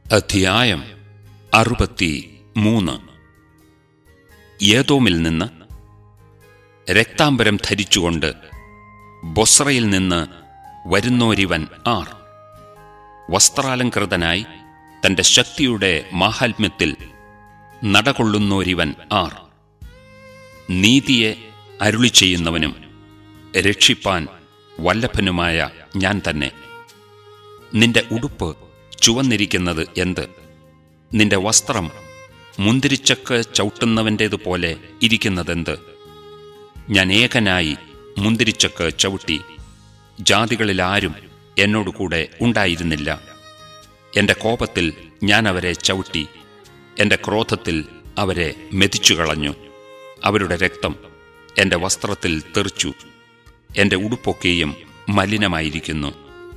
അധ്യായം 63. ഏദോമിൽ നിന്ന് രക്താംബരം ധരിച്ചുകൊണ്ട് ബൊസ്രയിൽ നിന്ന് വരുന്നോരിവൻ ആർ? വസ്ത്രാലങ്കൃതനായി തന്റെ ശക്തിയുടെ മാഹാത്മ്യത്തിൽ നടകൊള്ളുന്നോരിവൻ ആർ? നീതിയെ അരുളി ചെയ്യുന്നവനും രക്ഷിപ്പാൻ വല്ലഭനുമായ ഞാൻ തന്നെ. നിന്റെ ഉടുപ്പ് ചുവന്നിരിക്കുന്നത് എന്ത്? നിന്റെ വസ്ത്രം മുന്തിരിച്ചക്ക് ചവിട്ടുന്നവൻ്റേതുപോലെ ഇരിക്കുന്നതെന്ത്? ഞാൻ ഏകനായി മുന്തിരിച്ചക്ക് ചവിട്ടി, ജാതികളിലാരും എന്നോടുകൂടെ ഉണ്ടായിരുന്നില്ല. എന്റെ കോപത്തിൽ ഞാൻ അവരെ ചവിട്ടി, എന്റെ ക്രോധത്തിൽ അവരെ മെതിച്ചുകളഞ്ഞു. അവരുടെ രക്തം എന്റെ വസ്ത്രത്തിൽ തെറിച്ചു, എന്റെ ഉടുപ്പൊക്കെയും മലിനമായിരിക്കുന്നു.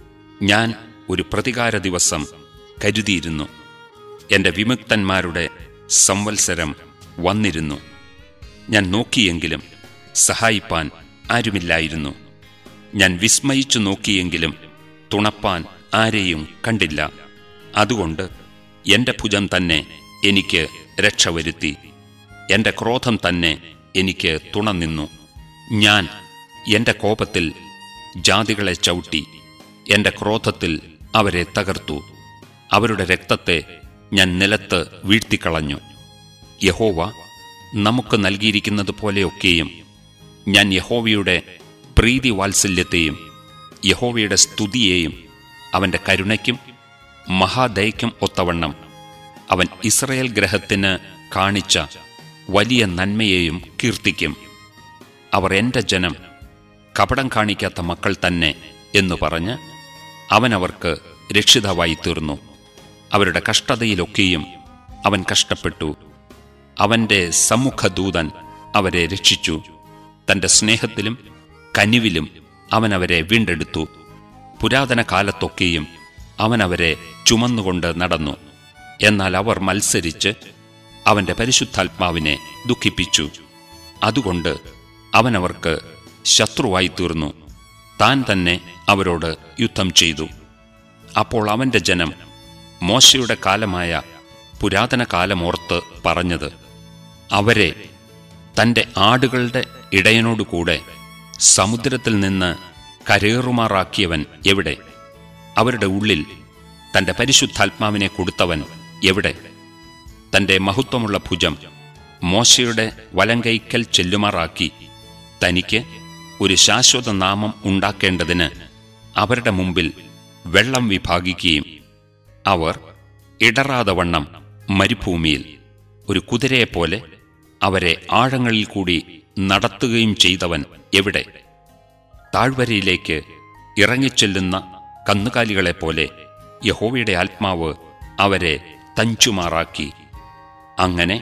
ഞാൻ ഒരു പ്രതികാര ദിവസം കരുതിയിരുന്നു, എന്റെ വിമുക്തന്മാരുടെ സംവത്സരം വന്നിരുന്നു. ഞാൻ നോക്കിയെങ്കിലും സഹായിപ്പാൻ ആരുമില്ലായിരുന്നു. ഞാൻ വിസ്മയിച്ചു നോക്കിയെങ്കിലും തുണപ്പാൻ ആരെയും കണ്ടില്ല. അതുകൊണ്ട് എന്റെ ഭുജം തന്നെ എനിക്ക് രക്ഷ വരുത്തി, എന്റെ ക്രോധം തന്നെ എനിക്ക് തുണനിന്നു. ഞാൻ എന്റെ കോപത്തിൽ ജാതികളെ ചവിട്ടി, എന്റെ ക്രോധത്തിൽ അവരെ തകർത്തു. അവരുടെ രക്തത്തെ ഞാൻ നിലത്ത് വീഴ്ത്തിക്കളഞ്ഞു. യഹോവ നമുക്ക് നൽകിയിരിക്കുന്നത് പോലെയൊക്കെയും ഞാൻ യഹോവയുടെ പ്രീതി വാത്സല്യത്തെയും യഹോവയുടെ സ്തുതിയെയും അവന്റെ കരുണയ്ക്കും മഹാദയയ്ക്കും ഒത്തവണ്ണം അവൻ ഇസ്രായേൽ ഗൃഹത്തിന് കാണിച്ച വലിയ നന്മയെയും കീർത്തിക്കും. അവർ എന്റെ ജനം, കപടം കാണിക്കാത്ത മക്കൾ തന്നെ എന്നു പറഞ്ഞ് അവൻ അവർക്ക് രക്ഷിതാവായി തീർന്നു. അവരുടെ കഷ്ടതയിലൊക്കെയും അവൻ കഷ്ടപ്പെട്ടു. അവന്റെ സമ്മുഖദൂതൻ അവരെ രക്ഷിച്ചു. തന്റെ സ്നേഹത്തിലും കനിവിലും അവൻ അവരെ വീണ്ടെടുത്തു. പുരാതന കാലത്തൊക്കെയും അവൻ അവരെ ചുമന്നുകൊണ്ട് നടന്നു. എന്നാൽ അവർ മത്സരിച്ച് അവന്റെ പരിശുദ്ധാത്മാവിനെ ദുഃഖിപ്പിച്ചു. അതുകൊണ്ട് അവൻ അവർക്ക് ശത്രുവായി തീർന്നു. താൻ തന്നെ അവരോട് യുദ്ധം ചെയ്തു. അപ്പോൾ അവന്റെ ജനം മോശയുടെ കാലമായ പുരാതന കാലമോർത്ത് പറഞ്ഞത്, അവരെ തന്റെ ആടുകളുടെ ഇടയനോടുകൂടെ സമുദ്രത്തിൽ നിന്ന് കരേറുമാറാക്കിയവൻ എവിടെ? അവരുടെ ഉള്ളിൽ തന്റെ പരിശുദ്ധാത്മാവിനെ കൊടുത്തവൻ എവിടെ? തന്റെ മഹത്വമുള്ള ഭുജം മോശയുടെ വലങ്കൈക്കൽ ചെല്ലുമാറാക്കി തനിക്ക് ഒരു ശാശ്വത നാമം ഉണ്ടാക്കേണ്ടതിന് അവരുടെ മുമ്പിൽ വെള്ളം വിഭാഗിക്കുകയും അവർ ഇടറാതെ വണ്ണം മരുഭൂമിയിൽ ഒരു കുതിരയെപ്പോലെ അവരെ ആഴങ്ങളിൽ കൂടി നടത്തുകയും ചെയ്തവൻ എവിടെ? താഴ്വരയിലേക്ക് ഇറങ്ങിച്ചെല്ലുന്ന കന്നുകാലികളെപ്പോലെ യഹോവയുടെ ആത്മാവ് അവരെ തഞ്ചുമാറാക്കി. അങ്ങനെ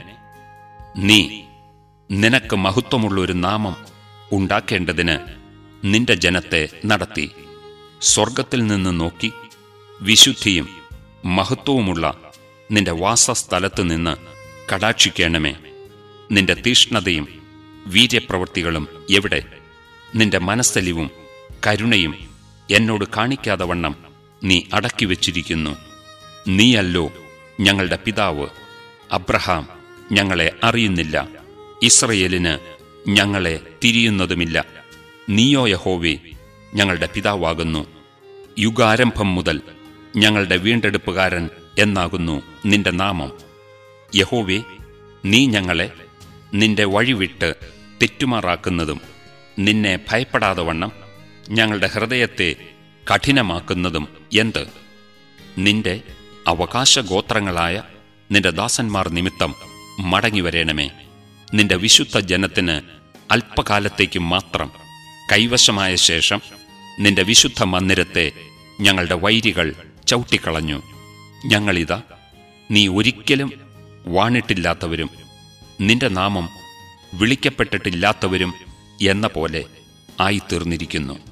നീ നിനക്ക് മഹത്വമുള്ളൊരു നാമം ഉണ്ടാക്കേണ്ടതിന് നിന്റെ ജനത്തെ നടത്തി. സ്വർഗത്തിൽ നിന്ന് നോക്കി വിശുദ്ധിയും മഹത്വവുമുള്ള നിന്റെ വാസസ്ഥലത്ത് നിന്ന് കടാക്ഷിക്കണമേ. നിന്റെ തീഷ്ണതയും വീര്യപ്രവൃത്തികളും എവിടെ? നിന്റെ മനസ്സലിവും കരുണയും എന്നോട് കാണിക്കാതെ വണ്ണം നീ അടക്കിവെച്ചിരിക്കുന്നു. നീയല്ലോ ഞങ്ങളുടെ പിതാവ്. അബ്രഹാം ഞങ്ങളെ അറിയുന്നില്ല, ഇസ്രയേലിന് ഞങ്ങളെ തിരിയുന്നതുമില്ല. നീയോ യഹോവേ ഞങ്ങളുടെ പിതാവാകുന്നു. യുഗാരംഭം മുതൽ ഞങ്ങളുടെ വീണ്ടെടുപ്പുകാരൻ എന്നാകുന്നു നിന്റെ നാമം. യഹോവേ, നീ ഞങ്ങളെ നിന്റെ വഴിവിട്ട് തെറ്റുമാറാക്കുന്നതും നിന്നെ ഭയപ്പെടാതെ വണ്ണം ഞങ്ങളുടെ ഹൃദയത്തെ കഠിനമാക്കുന്നതും എന്ത്? നിന്റെ അവകാശഗോത്രങ്ങളായ നിന്റെ ദാസന്മാർ നിമിത്തം മടങ്ങിവരേണമേ. നിന്റെ വിശുദ്ധ ജനത്തിന് അല്പകാലത്തേക്ക് മാത്രം കൈവശമായ ശേഷം നിന്റെ വിശുദ്ധ മന്ദിരത്തെ ഞങ്ങളുടെ വൈരികൾ ചവിട്ടിക്കളഞ്ഞു. ഞങ്ങളിതാ നീ ഒരിക്കലും വാണിട്ടില്ലാത്തവരും നിന്റെ നാമം വിളിക്കപ്പെട്ടിട്ടില്ലാത്തവരും എന്ന പോലെ ആയിത്തീർന്നിരിക്കുന്നു.